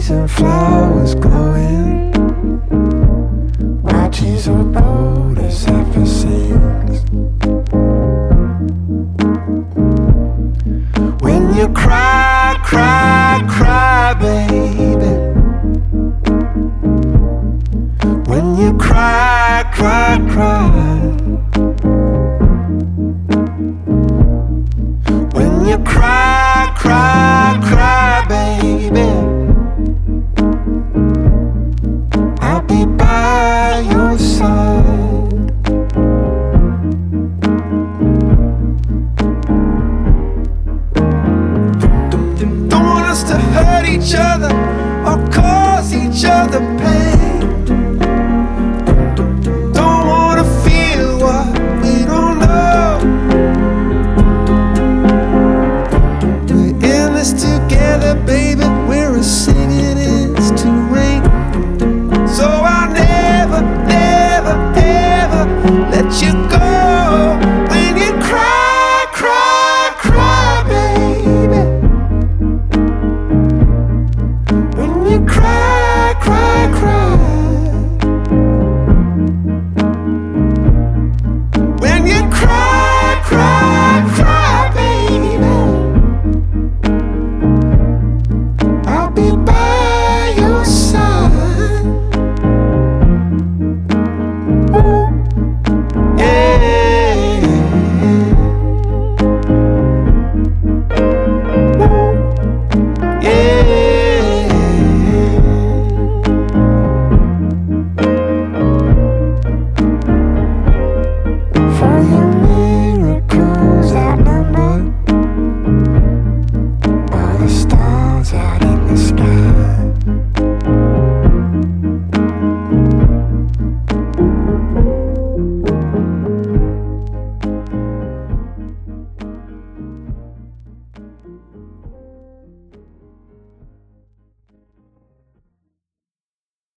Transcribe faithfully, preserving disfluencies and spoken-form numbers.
trees and flowers glowing. Watches are bold as ever sings. When you cry, cry, cry, baby. When you cry, cry, cry. When you cry, cry, cry, baby, I'll be by your side. Don't want us to hurt each other or cause each other pain. Don't wanna feel what we don't know. We're in this together, baby. We're singing it's to rain. So I'll never, never, ever let you go. When you cry, cry, cry, baby. When you cry.